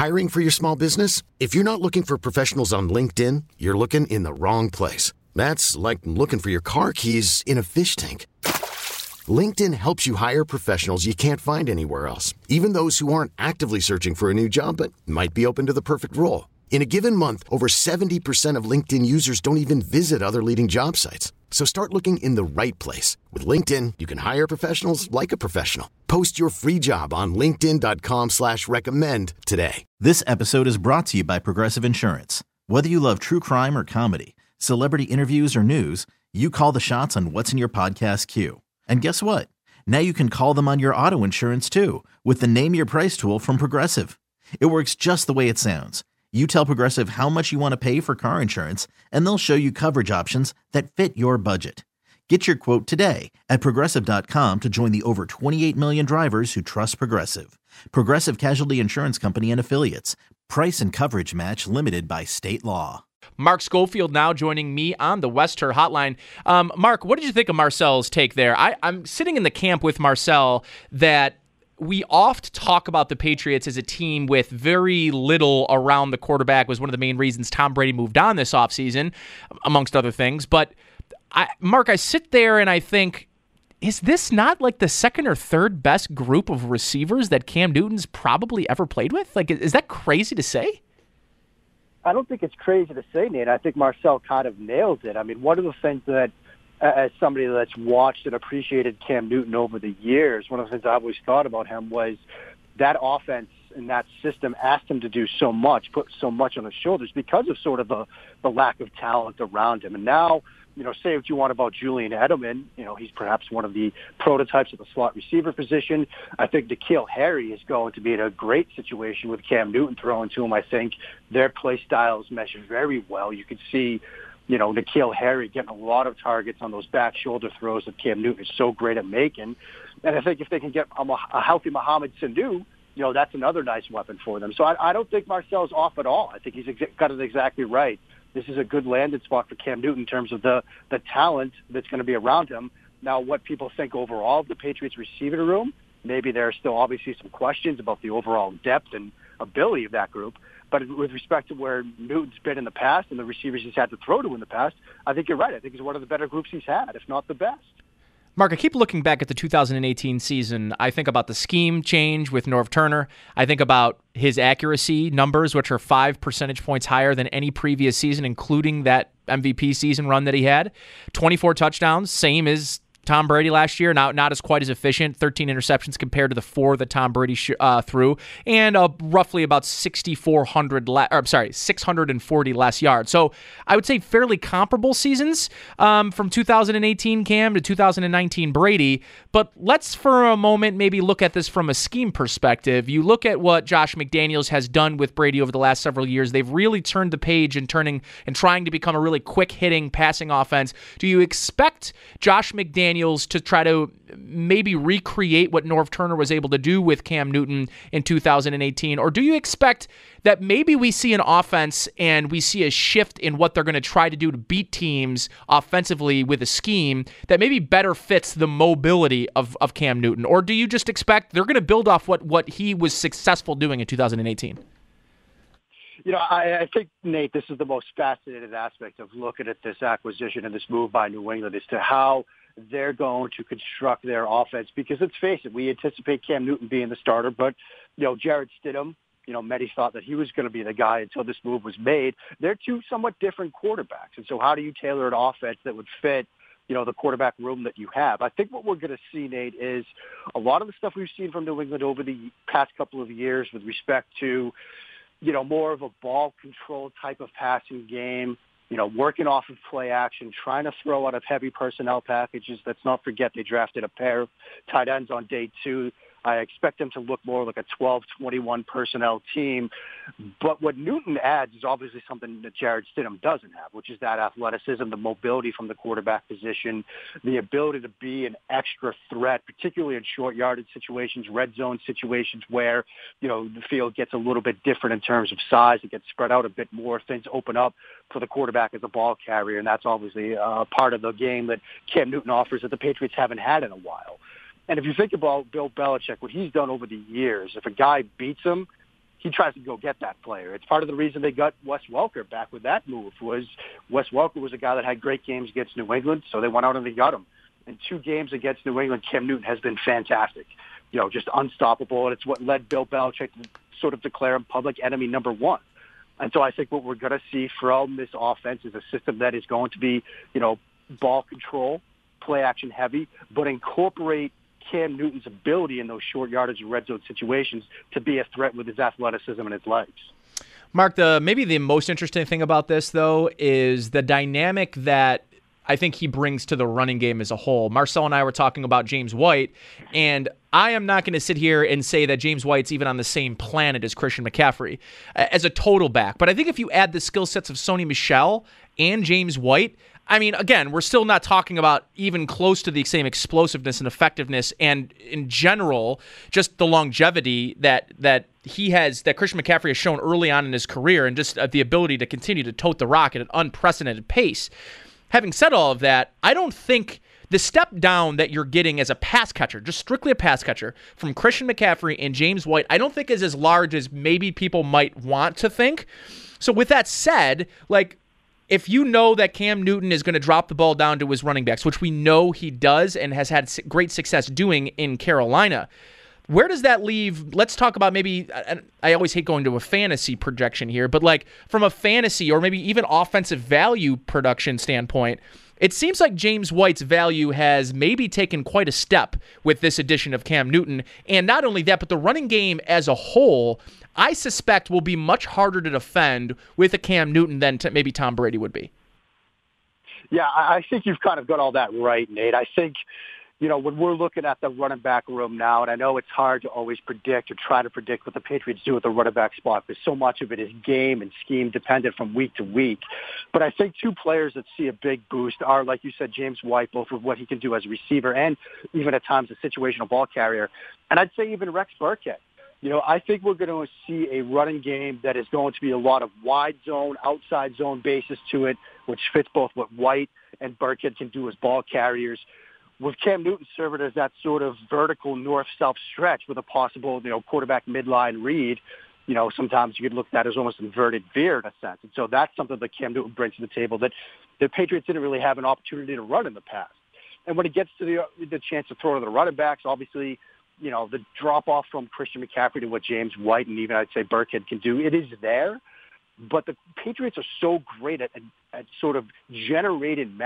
Hiring for your small business? If you're not looking for professionals on LinkedIn, you're looking in the wrong place. That's like looking for your car keys in a fish tank. LinkedIn helps you hire professionals you can't find anywhere else, even those who aren't actively searching for a new job but might be open to the perfect role. In a given month, over 70% of LinkedIn users don't even visit other leading job sites. So start looking in the right place. With LinkedIn, you can hire professionals like a professional. Post your free job on linkedin.com/recommend today. This episode is brought to you by Progressive Insurance. Whether you love true crime or comedy, celebrity interviews or news, you call the shots on what's in your podcast queue. And guess what? Now you can call them on your auto insurance too with the Name Your Price tool from Progressive. It works just the way it sounds. You tell Progressive how much you want to pay for car insurance, and they'll show you coverage options that fit your budget. Get your quote today at Progressive.com to join the over 28 million drivers who trust Progressive. Progressive Casualty Insurance Company and Affiliates. Price and coverage match limited by state law. Mark Schofield now joining me on the Wester Hotline. Mark, what did you think of Marcel's take there? I'm sitting in the camp with Marcel that we oft talk about the Patriots as a team with very little around the quarterback. Was one of the main reasons Tom Brady moved on this offseason, amongst other things. But, Mark, I sit there and I think, is this not like the second or third best group of receivers that Cam Newton's probably ever played with? Like, is that crazy to say? I don't think it's crazy to say, Nate. I think Marcel kind of nails it. I mean, one of the things that, as somebody that's watched and appreciated Cam Newton over the years, one of the things I've always thought about him was that offense and that system asked him to do so much, put so much on his shoulders because of sort of the lack of talent around him. And now, say what you want about Julian Edelman. He's perhaps one of the prototypes of the slot receiver position. I think N'Keal Harry is going to be in a great situation with Cam Newton throwing to him. I think their play styles mesh very well. You could see, N'Keal Harry getting a lot of targets on those back shoulder throws that Cam Newton is so great at making. And I think if they can get a healthy Mohamed Sanu, that's another nice weapon for them. So I don't think Marcel's off at all. I think he's got it exactly right. This is a good landing spot for Cam Newton in terms of the talent that's going to be around him. Now, what people think overall of the Patriots receiving room, maybe there are still obviously some questions about the overall depth and ability of that group. But with respect to where Newton's been in the past and the receivers he's had to throw to in the past, I think you're right. I think he's one of the better groups he's had, if not the best. Mark, I keep looking back at the 2018 season. I think about the scheme change with Norv Turner. I think about his accuracy numbers, which are 5 percentage points higher than any previous season, including that MVP season run that he had. 24 touchdowns, same as Tom Brady last year, not as quite as efficient, 13 interceptions compared to the 4 that Tom Brady threw, and roughly about 640 less yards. So I would say fairly comparable seasons from 2018 Cam to 2019 Brady. But let's for a moment maybe look at this from a scheme perspective. You look at what Josh McDaniels has done with Brady over the last several years. They've really turned the page and trying to become a really quick-hitting passing offense. Do you expect Josh McDaniels to try to maybe recreate what Norv Turner was able to do with Cam Newton in 2018? Or do you expect that maybe we see an offense and we see a shift in what they're going to try to do to beat teams offensively with a scheme that maybe better fits the mobility of Cam Newton? Or do you just expect they're going to build off what he was successful doing in 2018? I think, Nate, this is the most fascinating aspect of looking at this acquisition and this move by New England as to how they're going to construct their offense. Because let's face it, we anticipate Cam Newton being the starter, but, Jarrett Stidham, many thought that he was going to be the guy until this move was made. They're two somewhat different quarterbacks. And so how do you tailor an offense that would fit, the quarterback room that you have? I think what we're going to see, Nate, is a lot of the stuff we've seen from New England over the past couple of years with respect to, more of a ball control type of passing game, working off of play action, trying to throw out of heavy personnel packages. Let's not forget they drafted a pair of tight ends on day 2. I expect them to look more like a 12-21 personnel team. But what Newton adds is obviously something that Jarrett Stidham doesn't have, which is that athleticism, the mobility from the quarterback position, the ability to be an extra threat, particularly in short yardage situations, red zone situations where, the field gets a little bit different in terms of size. It gets spread out a bit more. Things open up for the quarterback as a ball carrier, and that's obviously part of the game that Cam Newton offers that the Patriots haven't had in a while. And if you think about Bill Belichick, what he's done over the years, if a guy beats him, he tries to go get that player. It's part of the reason they got Wes Welker back with that move. Was Wes Welker was a guy that had great games against New England, so they went out and they got him. In 2 games against New England, Cam Newton has been fantastic. Just unstoppable, and it's what led Bill Belichick to sort of declare him public enemy number 1. And so I think what we're going to see from this offense is a system that is going to be, ball control, play action heavy, but incorporate Cam Newton's ability in those short yardage and red zone situations to be a threat with his athleticism and his legs. Mark, maybe the most interesting thing about this, though, is the dynamic that I think he brings to the running game as a whole. Marcel and I were talking about James White, and I am not going to sit here and say that James White's even on the same planet as Christian McCaffrey as a total back. But I think if you add the skill sets of Sony Michel and James White, I mean, again, we're still not talking about even close to the same explosiveness and effectiveness, and in general, just the longevity that he has, that Christian McCaffrey has shown early on in his career, and just the ability to continue to tote the rock at an unprecedented pace. Having said all of that, I don't think the step down that you're getting as a pass catcher, just strictly a pass catcher, from Christian McCaffrey and James White, I don't think is as large as maybe people might want to think. So with that said, if you know that Cam Newton is going to drop the ball down to his running backs, which we know he does and has had great success doing in Carolina, where does that leave? Let's talk about maybe, I always hate going to a fantasy projection here, but from a fantasy or maybe even offensive value production standpoint, it seems like James White's value has maybe taken quite a step with this addition of Cam Newton. And not only that, but the running game as a whole, I suspect will be much harder to defend with a Cam Newton than maybe Tom Brady would be. Yeah, I think you've kind of got all that right, Nate. I think, when we're looking at the running back room now, and I know it's hard to always predict or try to predict what the Patriots do with the running back spot, because so much of it is game and scheme dependent from week to week. But I think 2 players that see a big boost are, like you said, James White, both with what he can do as a receiver and even at times a situational ball carrier. And I'd say even Rex Burkhead. I think we're going to see a running game that is going to be a lot of wide zone, outside zone basis to it, which fits both what White and Burkhead can do as ball carriers. With Cam Newton serving as that sort of vertical north-south stretch with a possible, quarterback midline read, sometimes you could look at that as almost inverted veer in a sense. And so that's something that Cam Newton brings to the table that the Patriots didn't really have an opportunity to run in the past. And when it gets to the chance to throw to the running backs, obviously, the drop-off from Christian McCaffrey to what James White and even I'd say Burkhead can do, it is there. But the Patriots are so great at sort of generated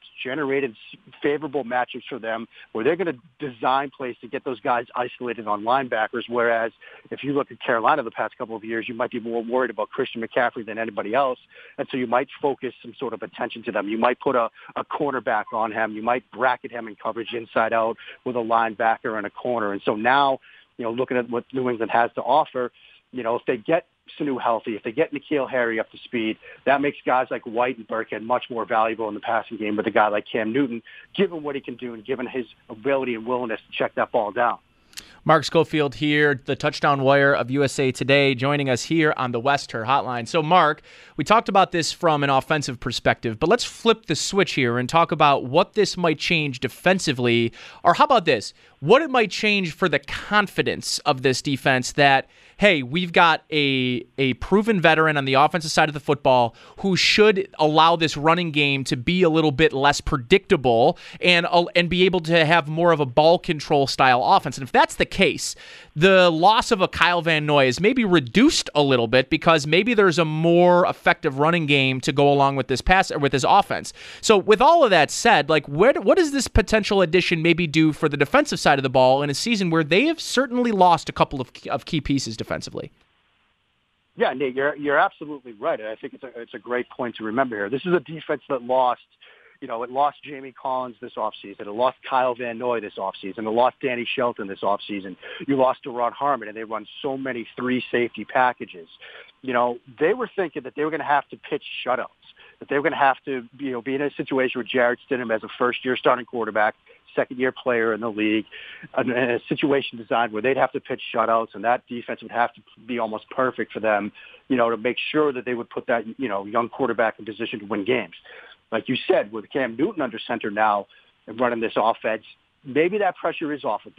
favorable matchups for them, where they're going to design plays to get those guys isolated on linebackers. Whereas if you look at Carolina the past couple of years, you might be more worried about Christian McCaffrey than anybody else. And so you might focus some sort of attention to them. You might put a cornerback on him. You might bracket him in coverage inside out with a linebacker and a corner. And so now, looking at what New England has to offer, if they get Sanu healthy, if they get N'Keal Harry up to speed, that makes guys like White and Burkhead much more valuable in the passing game with a guy like Cam Newton, given what he can do and given his ability and willingness to check that ball down. Mark Schofield here, the touchdown wire of USA Today, joining us here on the Wester Hotline. So, Mark, we talked about this from an offensive perspective, but let's flip the switch here and talk about what this might change defensively, or how about this? What it might change for the confidence of this defense that, hey, we've got a proven veteran on the offensive side of the football who should allow this running game to be a little bit less predictable and be able to have more of a ball control style offense. And if that's the case, the loss of a Kyle Van Noy is maybe reduced a little bit because maybe there's a more effective running game to go along with this pass or with this offense. So with all of that said, what does this potential addition maybe do for the defensive side of the ball in a season where they have certainly lost a couple of key pieces defensively? Yeah, Nate, you're absolutely right. And I think it's a great point to remember here. This is a defense that lost, it lost Jamie Collins this offseason. It lost Kyle Van Noy this offseason. It lost Danny Shelton this offseason. You lost Derod Harmon, and they run so many 3 safety packages. They were thinking that they were going to have to pitch shutouts, that they were going to have to, be in a situation where Jarrett Stidham as a first-year starting quarterback, second-year player in the league, in a situation designed where they'd have to pitch shutouts, and that defense would have to be almost perfect for them, to make sure that they would put that, young quarterback in position to win games. Like you said, with Cam Newton under center now and running this offense, maybe that pressure is off a bit.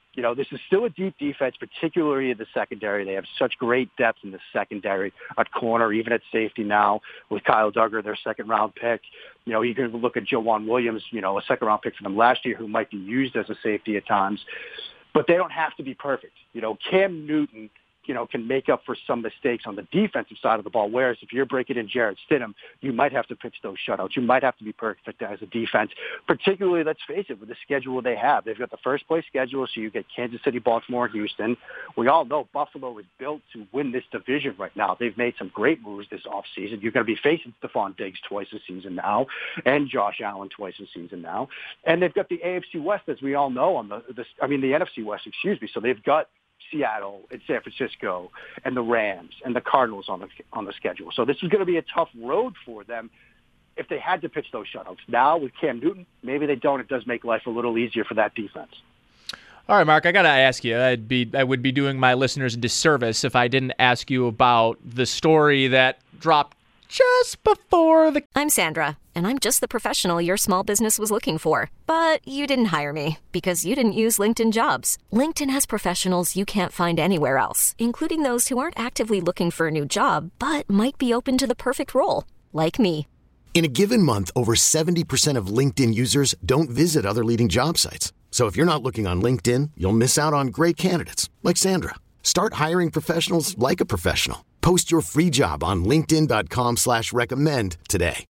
This is still a deep defense, particularly in the secondary. They have such great depth in the secondary at corner, even at safety now with Kyle Duggar, their second-round pick. You can look at Joejuan Williams, a second-round pick for them last year who might be used as a safety at times. But they don't have to be perfect. Cam Newton, can make up for some mistakes on the defensive side of the ball, whereas if you're breaking in Jarrett Stidham, you might have to pitch those shutouts. You might have to be perfect as a defense, particularly, let's face it, with the schedule they have. They've got the first-place schedule, so you get Kansas City, Baltimore, and Houston. We all know Buffalo is built to win this division right now. They've made some great moves this offseason. You're going to be facing Stephon Diggs twice a season now and Josh Allen twice a season now. And they've got the AFC West, as we all know, the NFC West, So they've got Seattle and San Francisco and the Rams and the Cardinals on the schedule. So this is going to be a tough road for them if they had to pitch those shutouts. Now with Cam Newton, maybe they don't. It does make life a little easier for that defense. All right, Mark, I got to ask you. I would be doing my listeners a disservice if I didn't ask you about the story that dropped just before the... I'm Sandra, and I'm just the professional your small business was looking for. But you didn't hire me because you didn't use LinkedIn Jobs. LinkedIn has professionals you can't find anywhere else, including those who aren't actively looking for a new job, but might be open to the perfect role, like me. In a given month, over 70% of LinkedIn users don't visit other leading job sites. So if you're not looking on LinkedIn, you'll miss out on great candidates like Sandra. Start hiring professionals like a professional. Post your free job on linkedin.com/recommend today.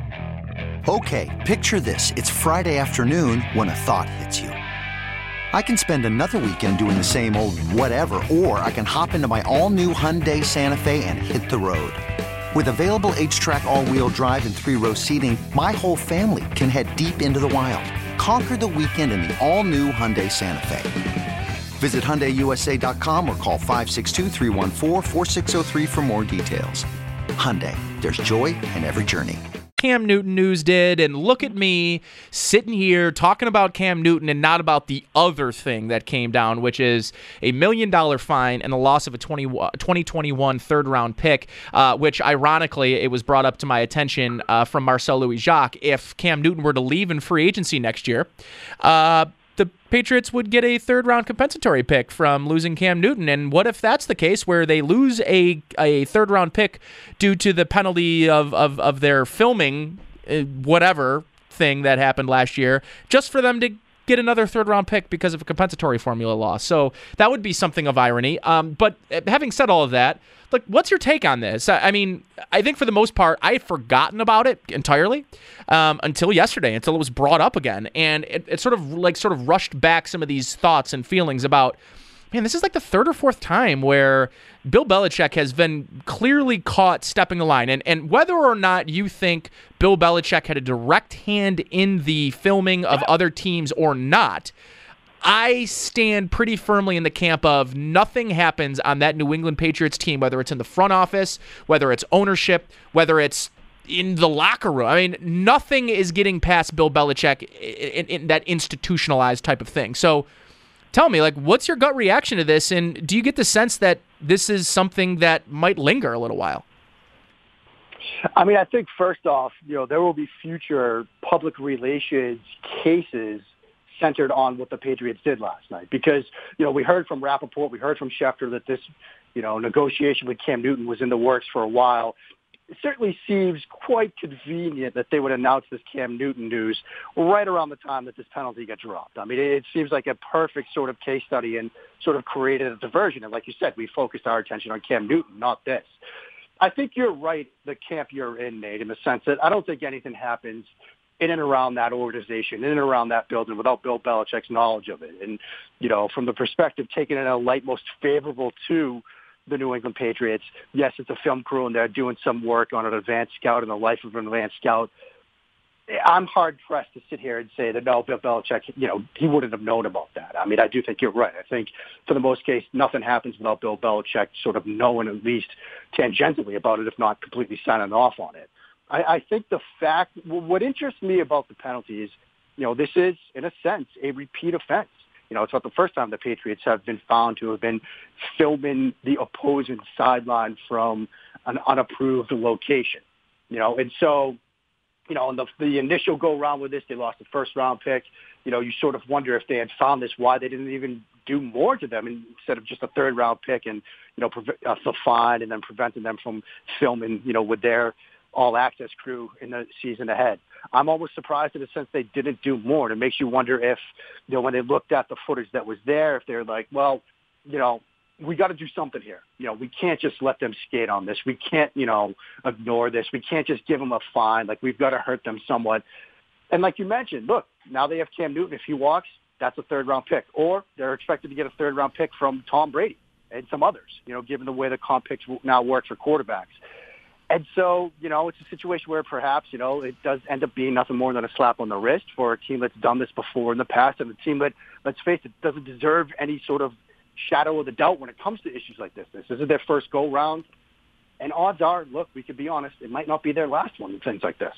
Okay, picture this. It's Friday afternoon when a thought hits you. I can spend another weekend doing the same old whatever, or I can hop into my all-new Hyundai Santa Fe and hit the road. With available H-Track all-wheel drive and 3-row seating, my whole family can head deep into the wild. Conquer the weekend in the all-new Hyundai Santa Fe. Visit HyundaiUSA.com or call 562-314-4603 for more details. Hyundai, there's joy in every journey. Cam Newton news did, and look at me sitting here talking about Cam Newton and not about the other thing that came down, which is a $1 million fine and the loss of a 2021 third-round pick, which, ironically, it was brought up to my attention from Marcel Louis-Jacques. If Cam Newton were to leave in free agency next year, the Patriots would get a third-round compensatory pick from losing Cam Newton. And what if that's the case, where they lose a third-round pick due to the penalty of their filming, whatever thing that happened last year, just for them to get another third-round pick because of a compensatory formula loss? So that would be something of irony. But having said all of that, look, what's your take on this? I mean, I think for the most part, I had forgotten about it entirely until yesterday, until it was brought up again. And it sort of rushed back some of these thoughts and feelings about, man, this is like the third or fourth time where Bill Belichick has been clearly caught stepping the line. And whether or not you think Bill Belichick had a direct hand in the filming of other teams or not, I stand pretty firmly in the camp of nothing happens on that New England Patriots team, whether it's in the front office, whether it's ownership, whether it's in the locker room. I mean, nothing is getting past Bill Belichick in that institutionalized type of thing. So tell me, what's your gut reaction to this, and do you get the sense that this is something that might linger a little while? I mean, I think first off, there will be future public relations cases centered on what the Patriots did last night. Because, we heard from Rappaport, we heard from Schefter that this, negotiation with Cam Newton was in the works for a while. It certainly seems quite convenient that they would announce this Cam Newton news right around the time that this penalty got dropped. I mean, it seems like a perfect sort of case study and sort of created a diversion. And like you said, we focused our attention on Cam Newton, not this. I think you're right, the camp you're in, Nate, in the sense that I don't think anything happens in and around that organization, in and around that building without Bill Belichick's knowledge of it. And, from the perspective taken in a light most favorable to the New England Patriots, yes, it's a film crew and they're doing some work on an advanced scout and the life of an advanced scout. I'm hard-pressed to sit here and say that, no, Bill Belichick, he wouldn't have known about that. I mean, I do think you're right. I think for the most case, nothing happens without Bill Belichick sort of knowing at least tangentially about it, if not completely signing off on it. I think the fact, what interests me about the penalty is, this is, in a sense, a repeat offense. It's not the first time the Patriots have been found to have been filming the opposing sideline from an unapproved location. And so, in the initial go-round with this, they lost the first-round pick. You sort of wonder if they had found this, why they didn't even do more to them instead of just a third-round pick and, the fine and then preventing them from filming, with their all-access crew in the season ahead. I'm almost surprised in a sense they didn't do more. And it makes you wonder if, when they looked at the footage that was there, if they're like, well, we got to do something here. We can't just let them skate on this. We can't, ignore this. We can't just give them a fine. Like, we've got to hurt them somewhat. And like you mentioned, look, now they have Cam Newton. If he walks, that's a third-round pick. Or they're expected to get a third-round pick from Tom Brady and some others, given the way the comp picks now work for quarterbacks. And so, it's a situation where perhaps, it does end up being nothing more than a slap on the wrist for a team that's done this before in the past, and a team that, let's face it, doesn't deserve any sort of shadow of the doubt when it comes to issues like this. This isn't their first go-round. And odds are, look, we could be honest, it might not be their last one in things like this.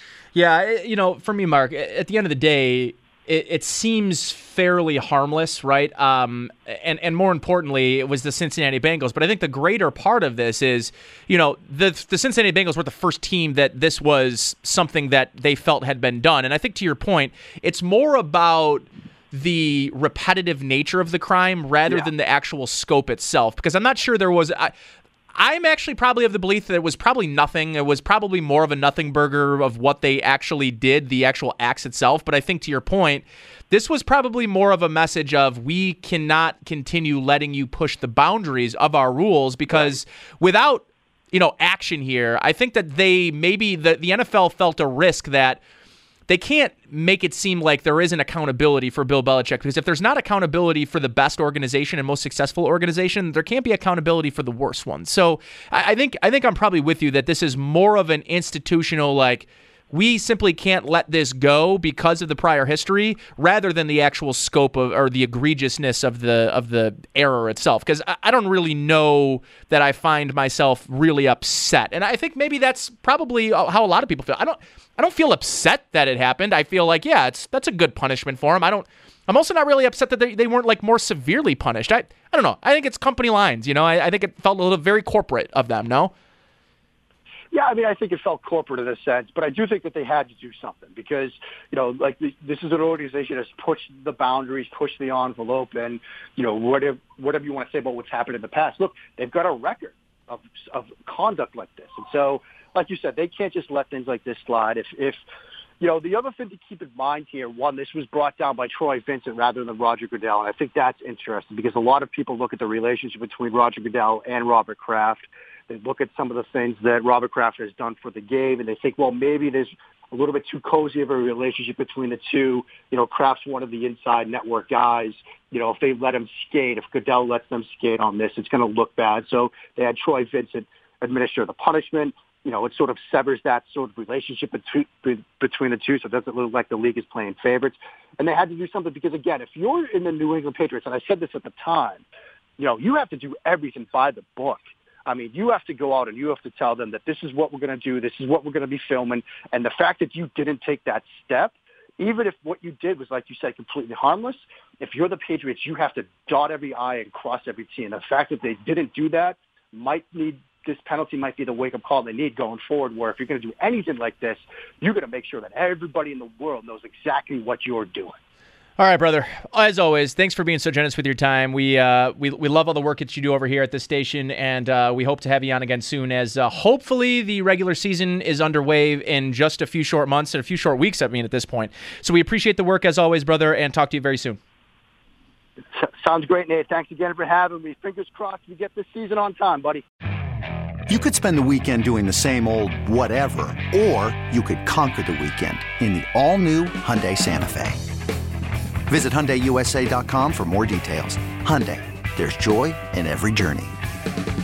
Yeah, for me, Mark, at the end of the day, it seems fairly harmless, right? And more importantly, it was the Cincinnati Bengals. But I think the greater part of this is, the Cincinnati Bengals were the first team that this was something that they felt had been done. And I think to your point, it's more about the repetitive nature of the crime rather than the actual scope itself. Because I'm not sure there was... I'm actually probably of the belief that it was probably nothing. It was probably more of a nothing burger of what they actually did, the actual acts itself. But I think to your point, this was probably more of a message of we cannot continue letting you push the boundaries of our rules because without, action here, I think that the NFL felt a risk that they can't make it seem like there isn't accountability for Bill Belichick, because if there's not accountability for the best organization and most successful organization, there can't be accountability for the worst one. So I think I'm probably with you that this is more of an institutional, like, we simply can't let this go because of the prior history, rather than the actual scope of or the egregiousness of the error itself. Because I don't really know that I find myself really upset, and I think maybe that's probably how a lot of people feel. I don't feel upset that it happened. I feel like, that's a good punishment for him. I'm also not really upset that they weren't like more severely punished. I don't know. I think it's company lines. I think it felt a little very corporate of them. No. Yeah, I think it felt corporate in a sense, but I do think that they had to do something because, this is an organization that's pushed the boundaries, pushed the envelope, and, whatever you want to say about what's happened in the past. Look, they've got a record of conduct like this. And so, like you said, they can't just let things like this slide. If the other thing to keep in mind here, one, this was brought down by Troy Vincent rather than Roger Goodell, and I think that's interesting because a lot of people look at the relationship between Roger Goodell and Robert Kraft. They look at some of the things that Robert Kraft has done for the game, and they think, well, maybe there's a little bit too cozy of a relationship between the two. Kraft's one of the inside network guys. If they let him skate, if Goodell lets them skate on this, it's going to look bad. So they had Troy Vincent administer the punishment. It sort of severs that sort of relationship between the two, so it doesn't look like the league is playing favorites. And they had to do something because, again, if you're in the New England Patriots, and I said this at the time, you have to do everything by the book. You have to go out and you have to tell them that this is what we're going to do, this is what we're going to be filming, and the fact that you didn't take that step, even if what you did was, like you said, completely harmless, if you're the Patriots, you have to dot every I and cross every T. And the fact that they didn't do that this penalty might be the wake-up call they need going forward, where if you're going to do anything like this, you're going to make sure that everybody in the world knows exactly what you're doing. All right, brother. As always, thanks for being so generous with your time. We love all the work that you do over here at this station, and we hope to have you on again soon as hopefully the regular season is underway in just a few short months and a few short weeks, at this point. So we appreciate the work as always, brother, and talk to you very soon. Sounds great, Nate. Thanks again for having me. Fingers crossed we get this season on time, buddy. You could spend the weekend doing the same old whatever, or you could conquer the weekend in the all-new Hyundai Santa Fe. Visit HyundaiUSA.com for more details. Hyundai, there's joy in every journey.